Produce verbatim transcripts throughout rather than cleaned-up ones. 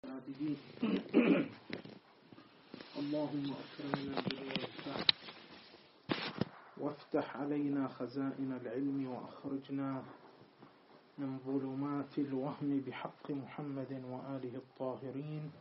اللهم أكرمنا بالوفاء وافتح علينا خزائن العلم وأخرجنا من ظلمات الوهم بحق محمد وآله الطاهرين.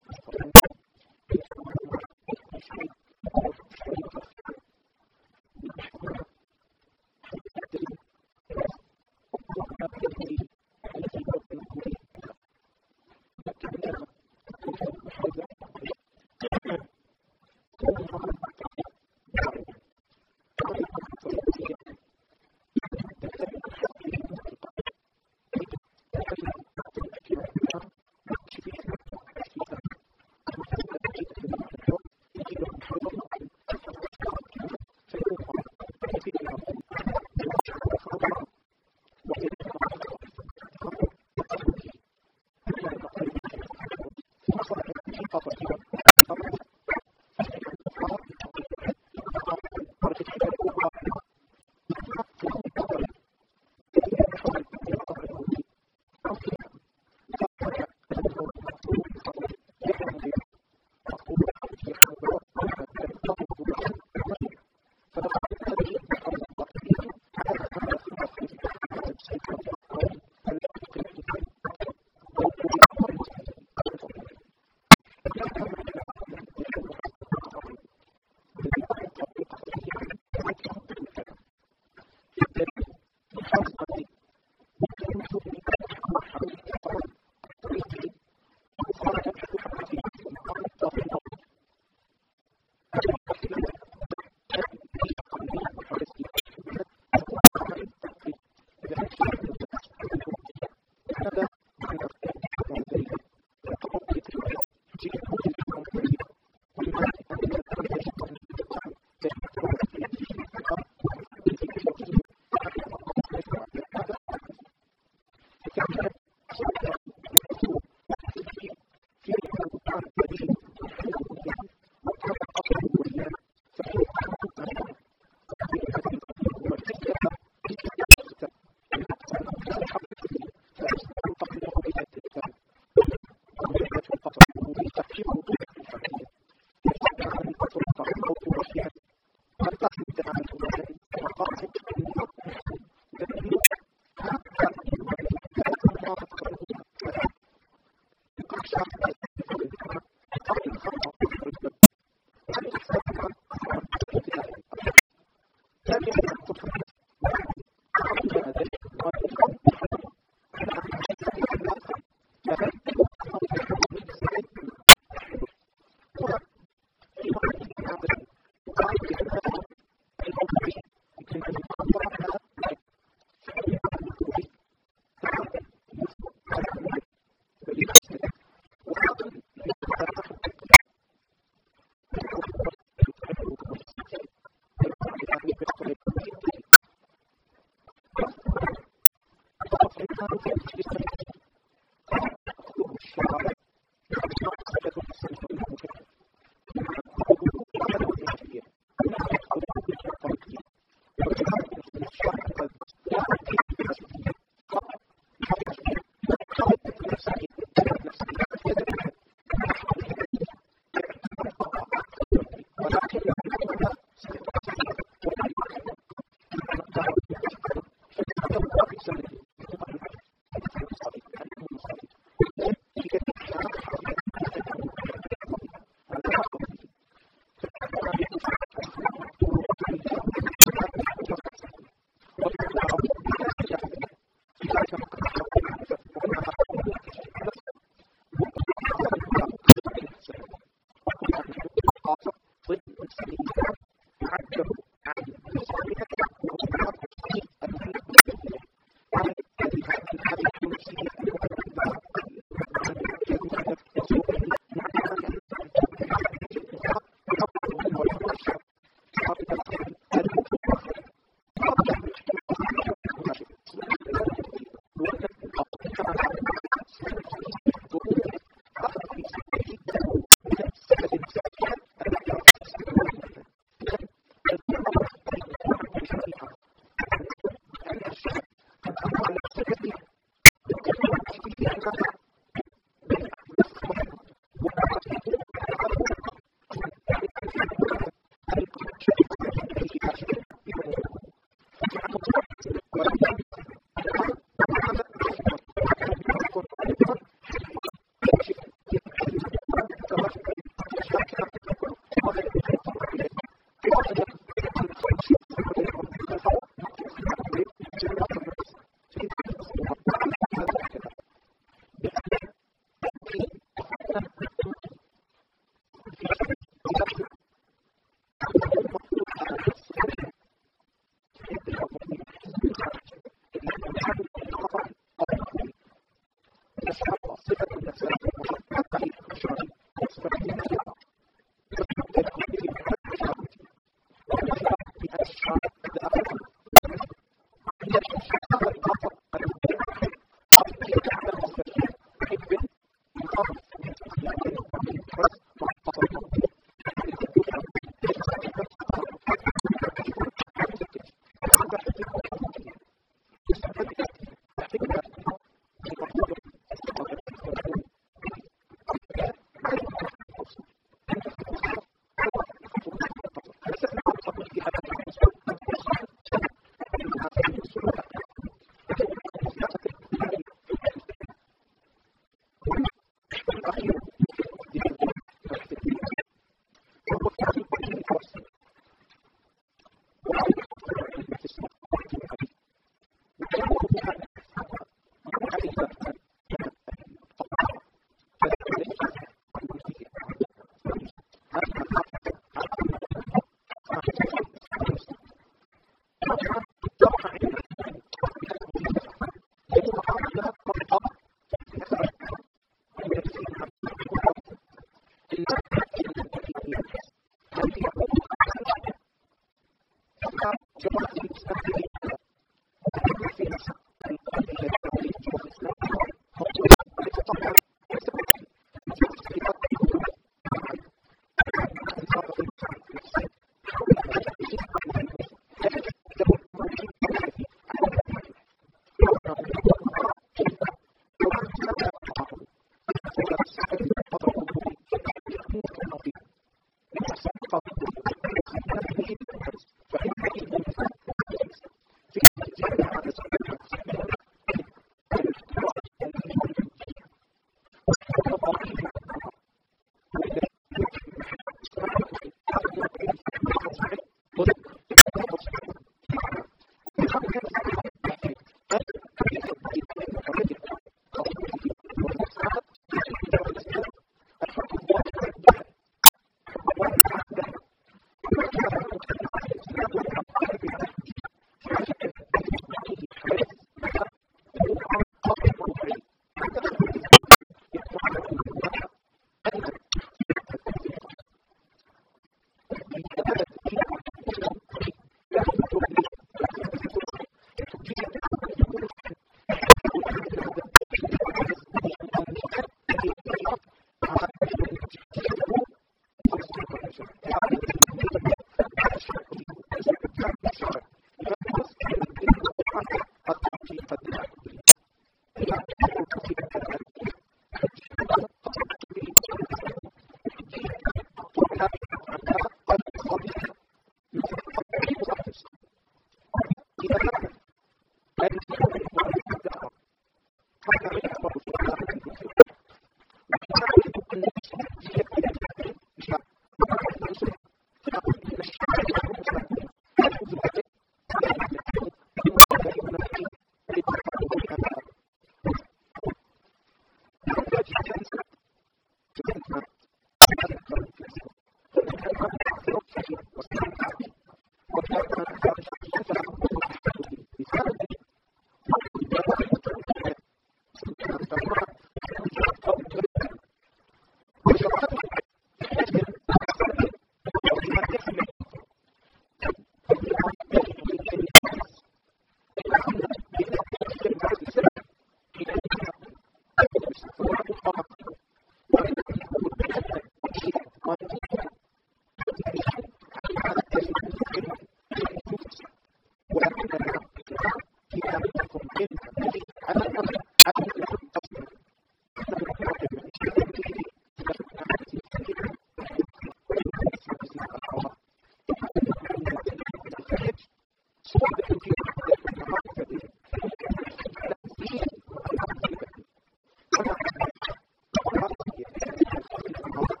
Thank you.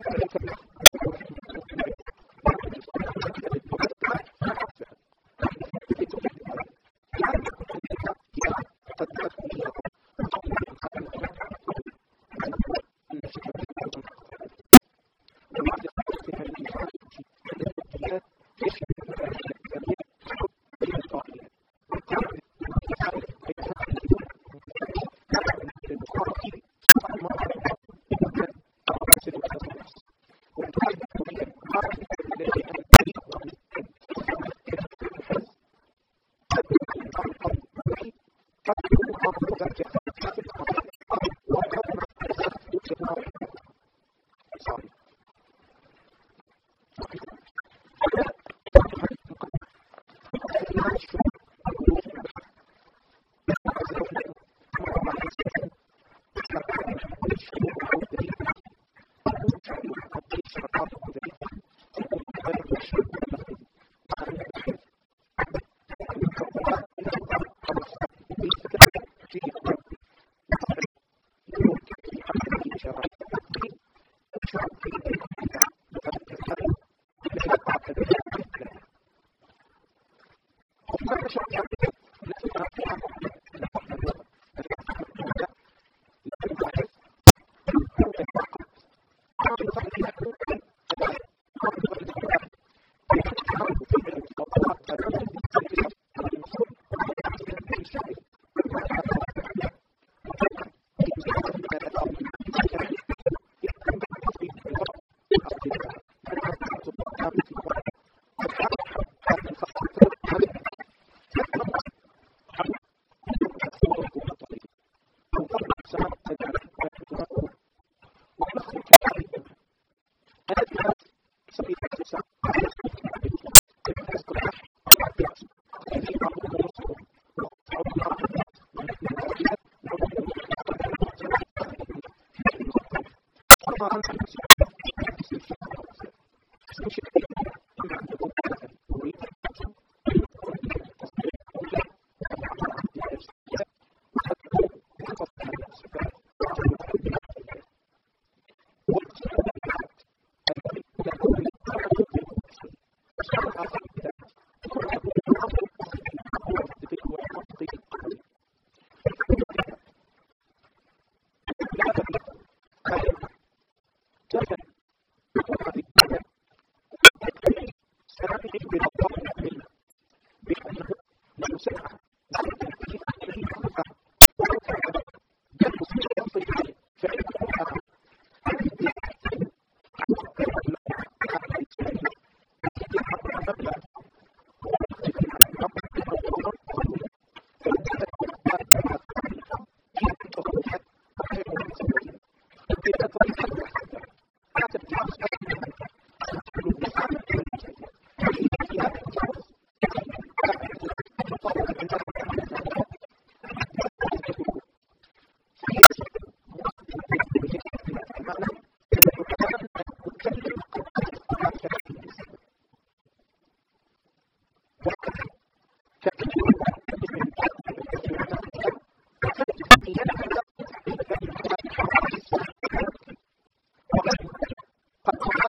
قد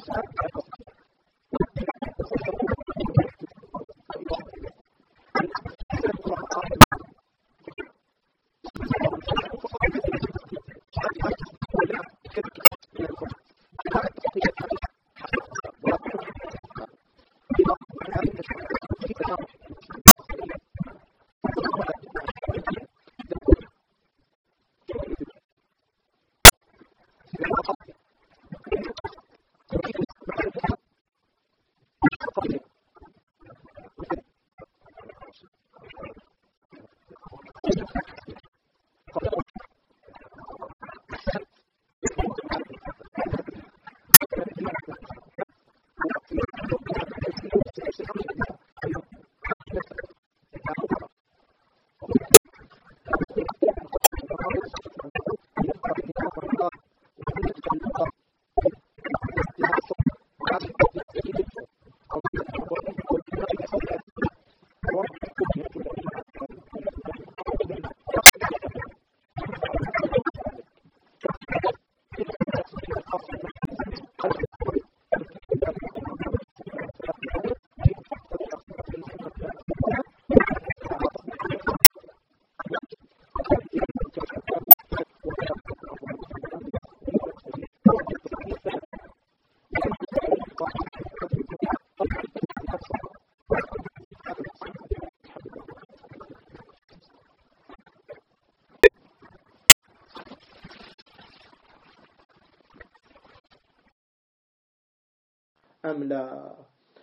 أم لا؟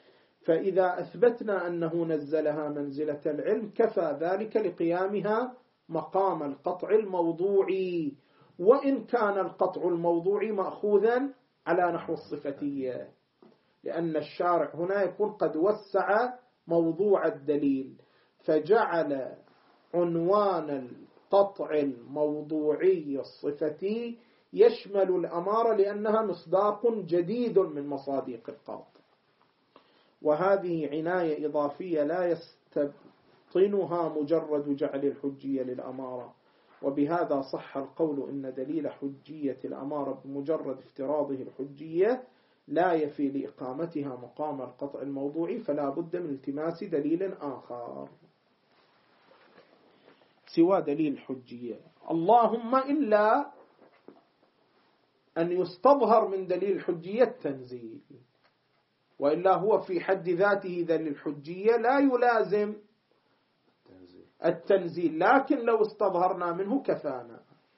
فإذا أثبتنا أنه نزلها منزلة العلم كفى ذلك لقيامها مقام القطع الموضوعي، وإن كان القطع الموضوعي مأخوذا على نحو الصفتية، لأن الشارع هنا يكون قد وسع موضوع الدليل فجعل عنوان القطع الموضوعي الصفتي يشمل الأمارة لأنها مصداق جديد من مصادق القطع، وهذه عناية إضافية لا يستبطنها مجرد جعل الحجية للأمارة. وبهذا صح القول إن دليل حجية الأمارة بمجرد افتراضه الحجية لا يفي لإقامتها مقام القطع الموضوعي، فلا بد من التماس دليل آخر سوى دليل الحجية، اللهم إلا أن يستظهر من دليل الحجية التنزيل، وإلا هو في حد ذاته دليل الحجية لا يلازم التنزيل، لكن لو استظهرنا منه كفانا.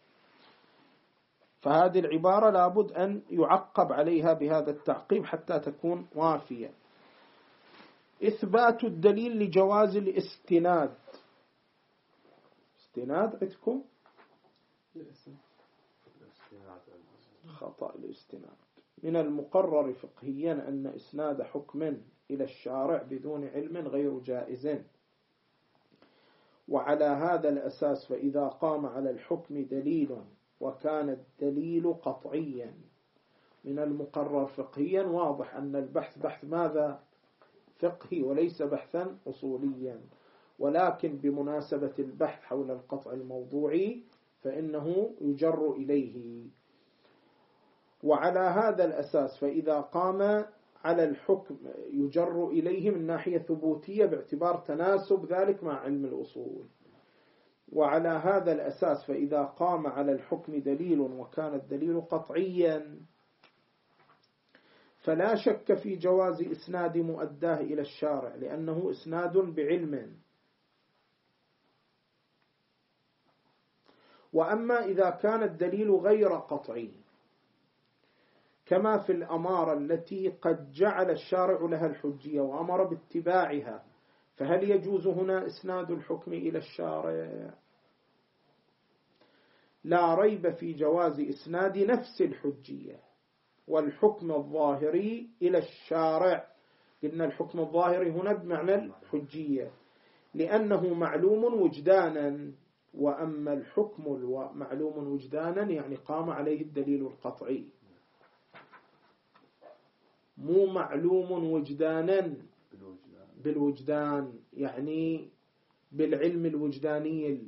فهذه العبارة لابد أن يعقب عليها بهذا التعقيب حتى تكون وافية. إثبات الدليل لجواز الاستناد. استناد عندكم؟ خطأ الاستناد. من المقرر فقهيا أن إسناد حكم إلى الشارع بدون علم غير جائز، وعلى هذا الأساس فإذا قام على الحكم دليل وكان الدليل قطعيا، من المقرر فقهيا واضح أن البحث بحث ماذا؟ فقهي وليس بحثا أصوليا، ولكن بمناسبة البحث حول القطع الموضوعي فإنه يجر إليه. وعلى هذا الأساس فإذا قام على الحكم يجر إليه من ناحية ثبوتية باعتبار تناسب ذلك مع علم الأصول. وعلى هذا الأساس فإذا قام على الحكم دليل وكان الدليل قطعيا فلا شك في جواز إسناد مؤداه إلى الشارع، لأنه إسناد بعلم. وأما إذا كان الدليل غير قطعي كما في الأمارة التي قد جعل الشارع لها الحجية وأمر باتباعها، فهل يجوز هنا إسناد الحكم إلى الشارع؟ لا ريب في جواز إسناد نفس الحجية والحكم الظاهري إلى الشارع. قلنا الحكم الظاهري هنا بمعنى الحجية لأنه معلوم وجدانا، وأما الحكم معلوم وجدانا يعني قام عليه الدليل القطعي، مو معلوم وجدانا بالوجدان يعني بالعلم الوجداني،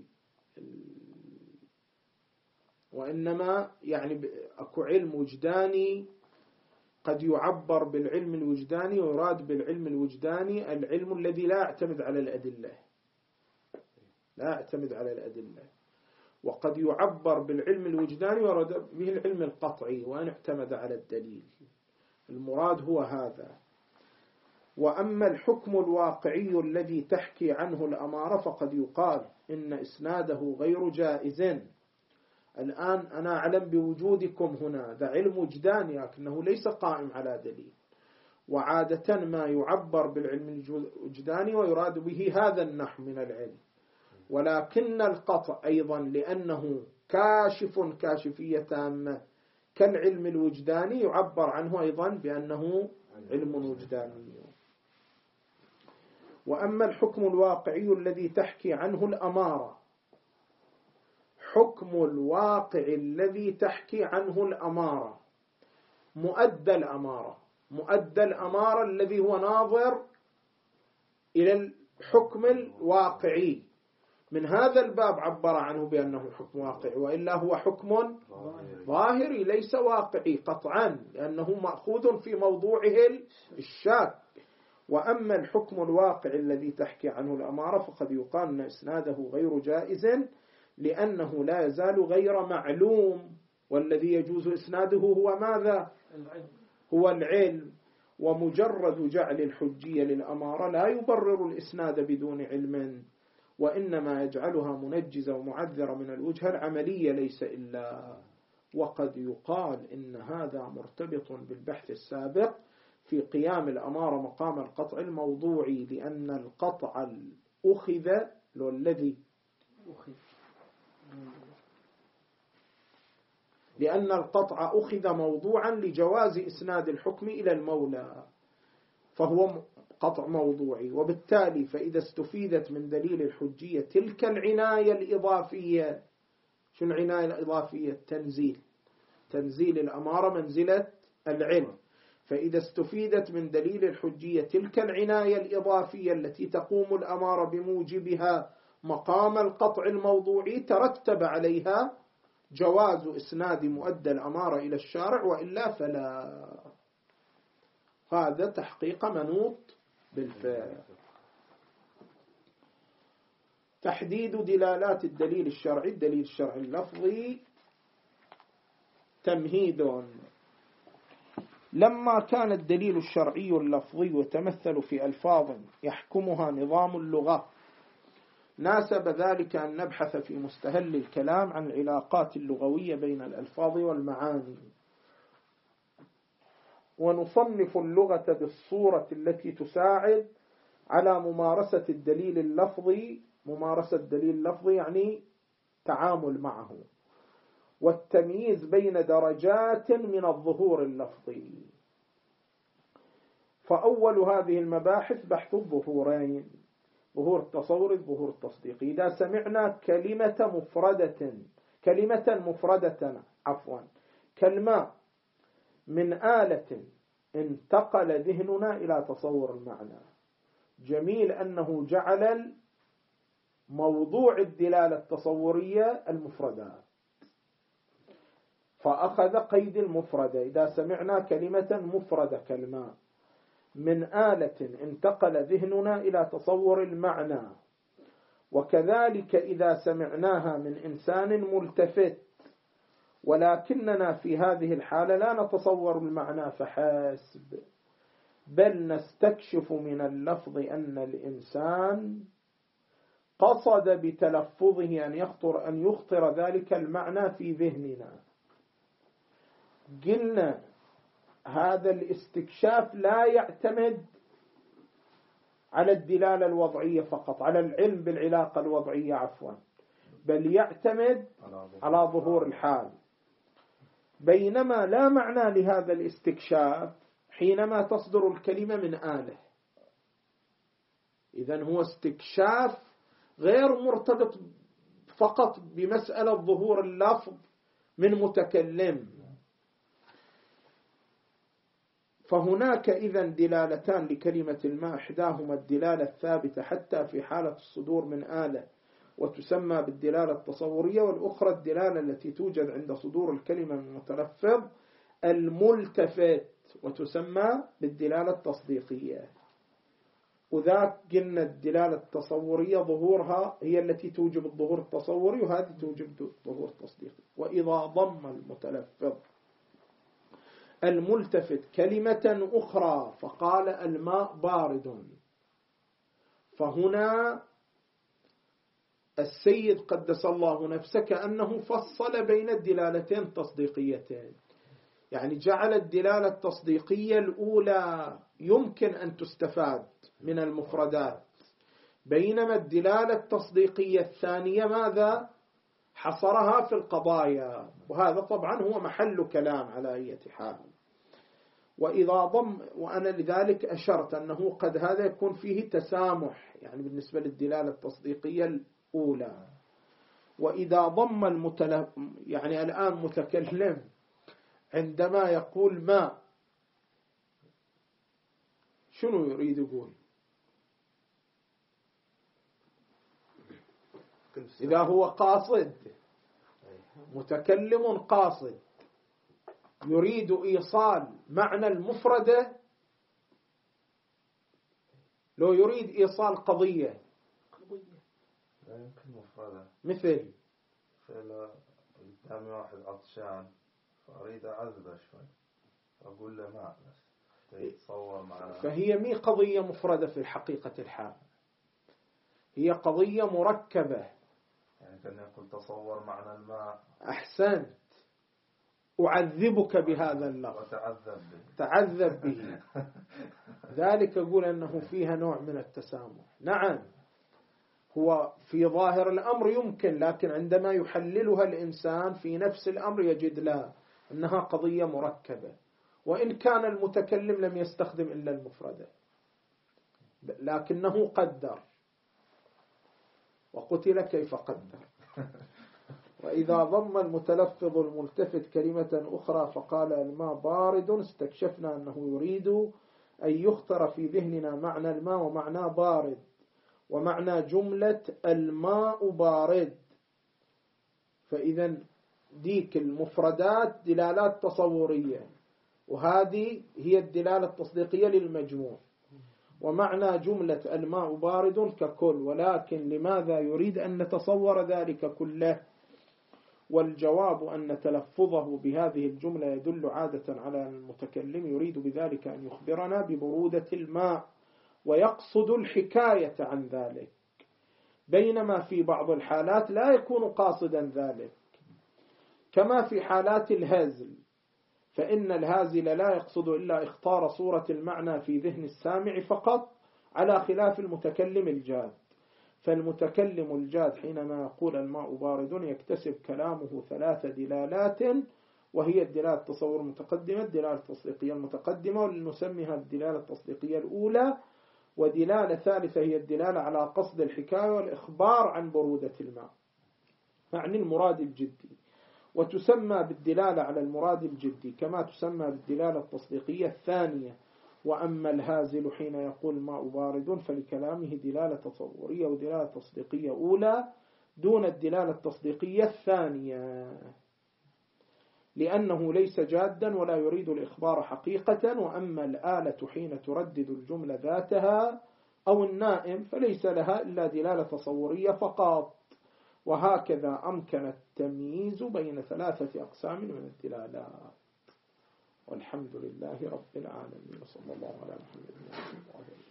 وإنما يعني أكو علم وجداني قد يعبر بالعلم الوجداني ويراد بالعلم الوجداني العلم الذي لا يعتمد على الأدلة، لا يعتمد على الأدلة. وقد يعبر بالعلم الوجداني ويراد به العلم القطعي وأن اعتمد على الدليل. المراد هو هذا. وأما الحكم الواقعي الذي تحكي عنه الأمارة فقد يقال إن إسناده غير جائز. الآن أنا أعلم بوجودكم هنا، ذا علم وجداني لكنه ليس قائم على دليل. وعادة ما يعبر بالعلم الوجداني ويراد به هذا النحو من العلم. ولكن القطع أيضا لأنه كاشف كاشفية تامة كالعلم الوجداني يعبر عنه أيضا بأنه علم وجداني. وأما الحكم الواقعي الذي تحكي عنه الأمارة، حكم الواقع الذي تحكي عنه الأمارة مؤدى الأمارة، مؤدى الأمارة الذي هو ناظر إلى الحكم الواقعي. من هذا الباب عبر عنه بأنه حكم واقعي، وإلا هو حكم ظاهري ليس واقعي قطعا لأنه مأخوذ في موضوعه الشاك. وأما الحكم الواقع الذي تحكي عنه الأمارة فقد يقال أن إسناده غير جائز لأنه لا يزال غير معلوم، والذي يجوز إسناده هو ماذا؟ هو العلم. ومجرد جعل الحجية للأمارة لا يبرر الإسناد بدون علم، وإنما يجعلها منجزة ومعذرة من الوجهة العملية ليس إلا. وقد يقال إن هذا مرتبط بالبحث السابق في قيام الأمارة مقام القطع الموضوعي، لأن القطع الأخذ الذي لأن القطع أخذ موضوعا لجواز إسناد الحكم إلى المولى، فهو قطع موضوعي. وبالتالي فإذا استفيدت من دليل الحجية تلك العناية الإضافية، شو العناية الإضافية؟ تنزيل تنزيل الأمارة منزلة العلم. فإذا استفيدت من دليل الحجية تلك العناية الإضافية التي تقوم الأمارة بموجبها مقام القطع الموضوعي، ترتب عليها جواز إسناد مؤدى الأمارة إلى الشارع، وإلا فلا. هذا تحقيق منوط بالفعل. تحديد دلالات الدليل الشرعي. الدليل الشرعي اللفظي تمهيد. لما كان الدليل الشرعي اللفظي يتمثل في ألفاظ يحكمها نظام اللغة، ناسب ذلك أن نبحث في مستهل الكلام عن العلاقات اللغوية بين الألفاظ والمعاني، ونصنف اللغة بالصورة التي تساعد على ممارسة الدليل اللفظي. ممارسة الدليل اللفظي يعني تعامل معه، والتمييز بين درجات من الظهور اللفظي. فأول هذه المباحث بحث الظهورين، ظهور التصوري الظهور التصديقي. إذا سمعنا كلمة مفردة كلمة مفردة عفوا كالماء من آلة، انتقل ذهننا إلى تصور المعنى. جميل أنه جعل موضوع الدلالة التصورية المفردات، فأخذ قيد المفردة. إذا سمعنا كلمة مفردة كالماء من آلة، انتقل ذهننا إلى تصور المعنى. وكذلك إذا سمعناها من إنسان ملتفت، ولكننا في هذه الحالة لا نتصور المعنى فحسب، بل نستكشف من اللفظ أن الإنسان قصد بتلفظه أن يخطر أن يخطر ذلك المعنى في ذهننا. قلنا هذا الاستكشاف لا يعتمد على الدلالة الوضعية فقط، على العلم بالعلاقة الوضعية عفوا، بل يعتمد على ظهور الحال. بينما لا معنى لهذا الاستكشاف حينما تصدر الكلمة من آلة. إذن هو استكشاف غير مرتبط فقط بمسألة ظهور اللفظ من متكلم. فهناك إذن دلالتان لكلمة الماء، إحداهما الدلالة الثابتة حتى في حالة الصدور من آلة وتسمى بالدلالة التصورية، والأخرى الدلالة التي توجد عند صدور الكلمة من متلفظ الملتفت وتسمى بالدلالة التصديقية. وذاك قلنا الدلالة التصورية ظهورها هي التي توجب الظهور التصوري، وهذه توجب الظهور التصديقي. وإذا ضم المتلفظ الملتفت كلمة أخرى فقال الماء بارد، فهنا السيد قدس الله نفسه كأنه فصل بين الدلالتين التصديقيتين، يعني جعل الدلالة التصديقية الأولى يمكن أن تستفاد من المفردات، بينما الدلالة التصديقية الثانية ماذا؟ حصرها في القضايا، وهذا طبعا هو محل كلام على أي حال. وإذا ضم، وأنا لذلك أشرت أنه قد هذا يكون فيه تسامح يعني بالنسبة للدلالة التصديقية الأولى. وإذا ضم المتلف، يعني الآن متكلم عندما يقول ما، شنو يريد يقول؟ إذا هو قاصد، متكلم قاصد يريد إيصال معنى المفردة، لو يريد إيصال قضية لا يمكن مفردة، مثل مثل قدامي واحد عطشان فأريد أعذبه شوي أقول له ما بس يتصور معنا، فهي مي قضية مفردة في الحقيقة الحال، هي قضية مركبة. يعني كان يقول تصور معنى الماء. أحسنت، أعذبك بهذا اللفظ وتعذب به، تعذب به ذلك أقول أنه فيها نوع من التسامح. نعم هو في ظاهر الأمر يمكن، لكن عندما يحللها الإنسان في نفس الأمر يجد لا، أنها قضية مركبة، وإن كان المتكلم لم يستخدم إلا المفردة لكنه قدر، وقتل كيف قدر. وإذا ضم المتلفظ الملتفت كلمة أخرى فقال الماء بارد، استكشفنا أنه يريد أن يخطر في ذهننا معنى الماء ومعنى بارد، ومعنى جملة الماء بارد. فإذا ديك المفردات دلالات تصورية، وهذه هي الدلالة التصديقية للمجموع. ومعنى جملة الماء بارد ككل، ولكن لماذا يريد أن نتصور ذلك كله؟ والجواب أن تلفظه بهذه الجملة يدل عادة على أن المتكلم يريد بذلك أن يخبرنا ببرودة الماء ويقصد الحكاية عن ذلك، بينما في بعض الحالات لا يكون قاصدا ذلك، كما في حالات الهزل، فإن الهازل لا يقصد إلا اختار صورة المعنى في ذهن السامع فقط، على خلاف المتكلم الجاد. فالمتكلم الجاد حينما يقول الماء بارد يكتسب كلامه ثلاث دلالات، وهي الدلالة التصور المتقدمة، الدلالة التصديقية المتقدمة، ولنسميها الدلالة التصديقية الأولى، ودلالة ثالثة هي الدلالة على قصد الحكاية والإخبار عن برودة الماء، معني المراد الجدي، وتسمى بالدلالة على المراد الجدي كما تسمى بالدلالة التصديقية الثانية. وأما الهازل حين يقول الماء بارد فلكلامه دلالة تصورية ودلالة تصديقية أولى دون الدلالة التصديقية الثانية، لأنه ليس جادا ولا يريد الإخبار حقيقة. وأما الآلة حين تردد الجملة ذاتها أو النائم فليس لها إلا دلالة تصورية فقط. وهكذا أمكن التمييز بين ثلاثة أقسام من الدلالات. والحمد لله رب العالمين، وصلى الله على محمد وعلى آله وصحبه.